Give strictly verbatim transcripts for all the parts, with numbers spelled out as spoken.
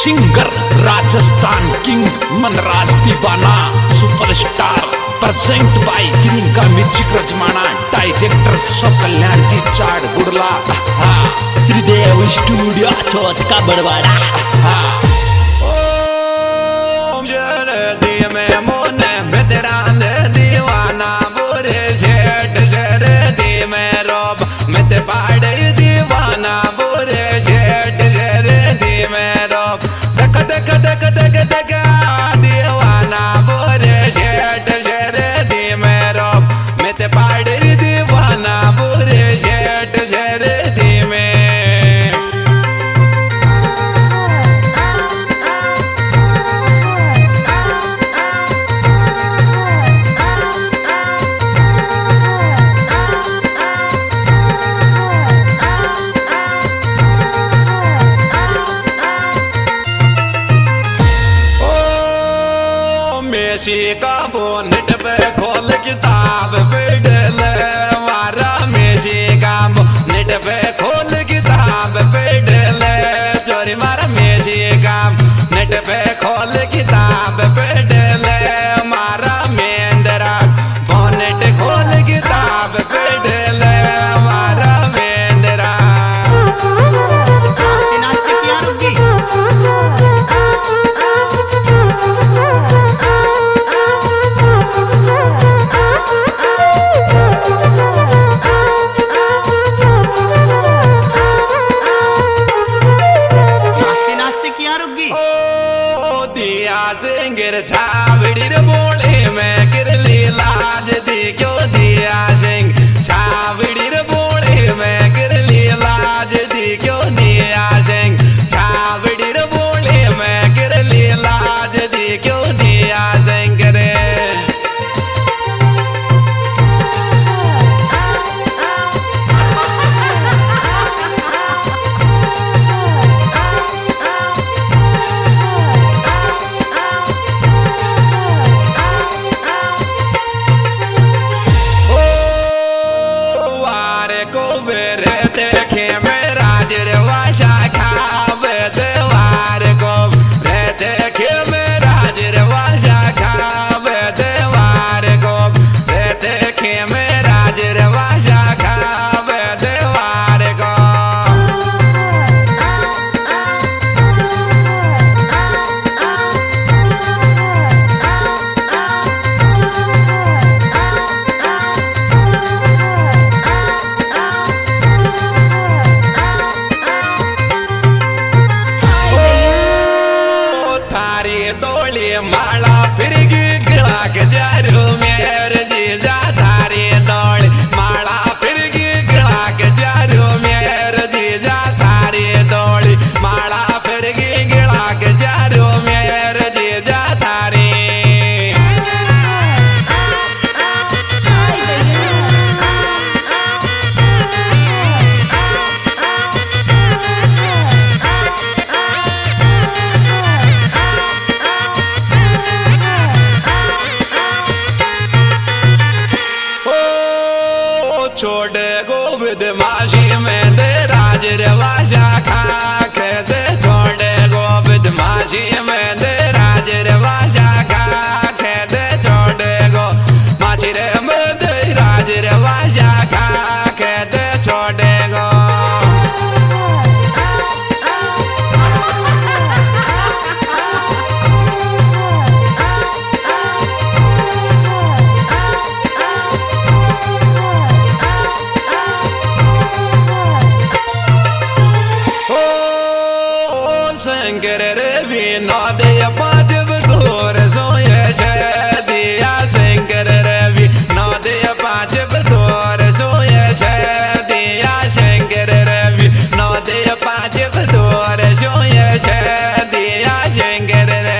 Singer Rajasthan king Manraj Deewana superstar present by Priyanka music रजमाना director सब कल्याण जी चाड़ गुड़ला श्रीदेव स्टूडियो चौथ का बड़वाड़ा। ओम जरदी में मोने बेदरान दीवाना बुरे जेठ जरदी में रोब मित पाड़े दीवाना बुरे जेठ जरदी में रोब दक दक दक दक दक दीवाना बुरे जेठ जरदी में रोब मित पाड़े दीवाना बुरे जेठ जरदी में। मेसी का बोनेट पे खोल किताब पेडल मारा मेसी का बोनेट पे खोल किताब पेडल चोरी मारा मेसी का नेट पे खोल किताब पेडल मारा मेंदरा बोनेट खोल किताब पेडल मारा मेंदरा। नास्ते नास्ते क्या रुकी गिर छावड़ी बोले में गिरली लाज दी क्यों दिया सिंह छावड़ी बोले में गिरली लाज दी क्यों दिया सिंह छावड़ी बोले में गिरली लाज दी क्यों दिया सिंह रे। माला फिर गिड़ा के जारू मेरे जीजा थारी दौड़ माला फिर गिड़ा के जारू मेरे जीजा थारी दौड़ी माला फिर गिड़ा के जारू मेरे जीजा थारी। छोड़ गोविंद माशी में दे राज रवाशा खा के दे छोड़ गोविंद माशी में दे राज रवाशा खा के दे छोड़ गो माशी रे में दे राज रवाशा खा के दे छोड़ गो। शंकर रे विनोद पाँच बदोर सोए दिया शंकर रे विनोद पाँच बदोर सोए दिया शंकर रे विनोद पाँच बदोर सोए दिया शंकर रे।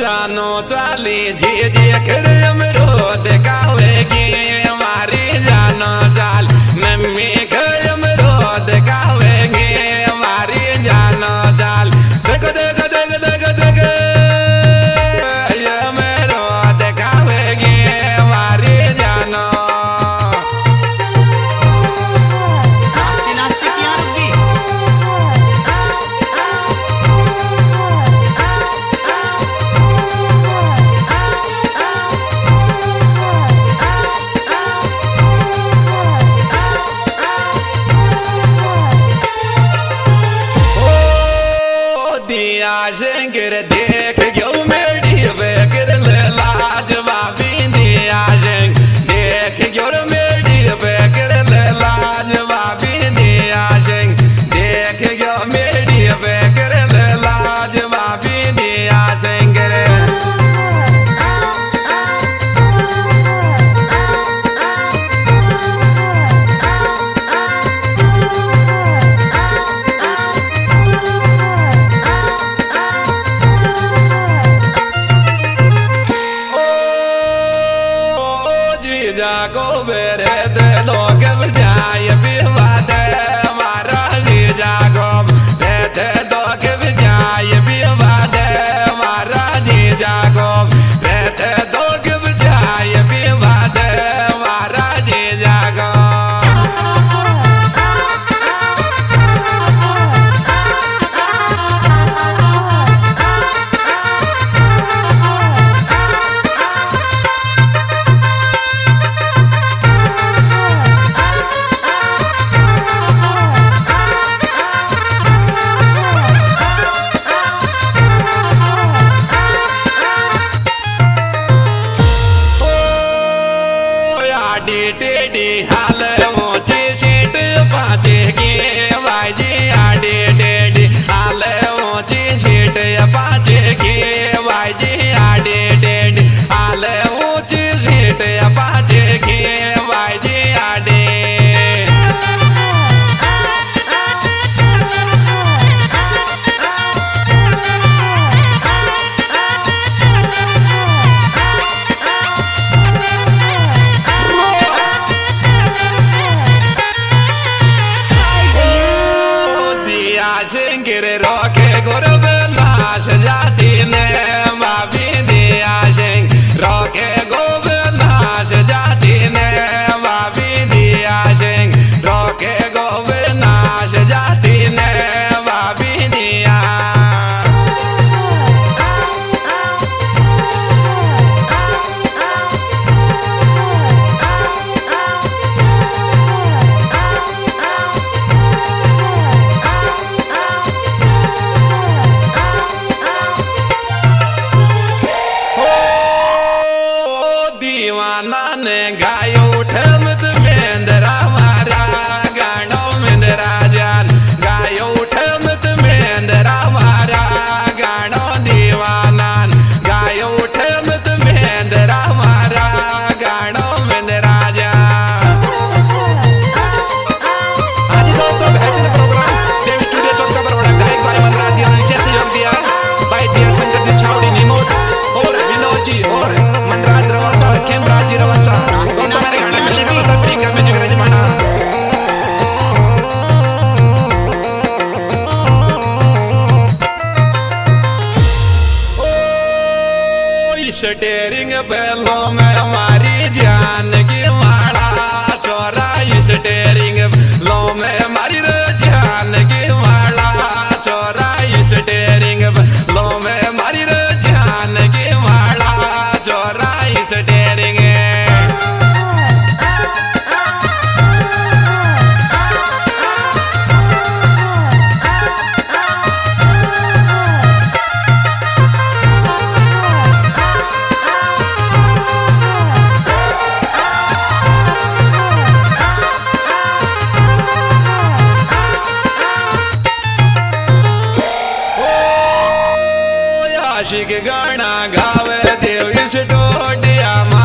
जानो चाली जी जी कर अमरूद गावेगी हमारी जानो चाल मम्मी कर अमरूद गावेगी हमारी जानो चाल देख देख देख देख देख ये अमरूद गावेगी हमारी जानो नाचते नाचते क्या रुक गई? शंकर देख गयो मेरी बेकर लाज बाबी दिया शंक देख गयो मेरी बेकर लाज बाबी दिया शंक देख गयो मेरी बेकर लाज बाबी दिया शंकर जागो बेरे दे लोग बजाय विवाद हमारा जी जागो दे दे लोग बजाय विवाद हमारा जी जागो दे दे लोग बजाय विवाद हमारा जी जागो टेडी हाल ऊंची सीट पाचे के वाजी आडे टेडी हाल ऊंची सीट पाचे के वाजी आडे टेडी हाल ऊंची सीट पाचे के वाजी आडे शंकर रोके गुरब लाश जाती ने बाबी दिया शंक रोके गोब लाश जाती ने बाबी दिया शंक रोके गोब नाश जाती ने बाबी दिया दीवाना ने गायो उठमत मेंदरा मारा गानो मेंदरा जान गायो उठमत मेंदरा मारा गानो दीवाना गायो उठमत मेंदरा मारा गानो मेंदरा जान आज दोस्तों भैंस प्रोग्राम देव स्टूडियो चौथा बरवाड़ा गायक बारे मंत्रा दिया विशेष सहयोग दिया भाई दिया शंकर जी छावड़ी निमोद और विनोद जी और मंत्रा कैमरा जी रवसा तो मेरे गाने मिलने का मतलब प्रियंका में जुगराज माना ओ स्टीयरिंग बैलों में हमारी जान की माला चोरा स्टीयरिंग लो में हमारी जान की माला चोरा स्टीयरिंग लो में हमारी जान की माला चोरा स्टीयरिंग आशिक गाना गावे देव इस टोटिया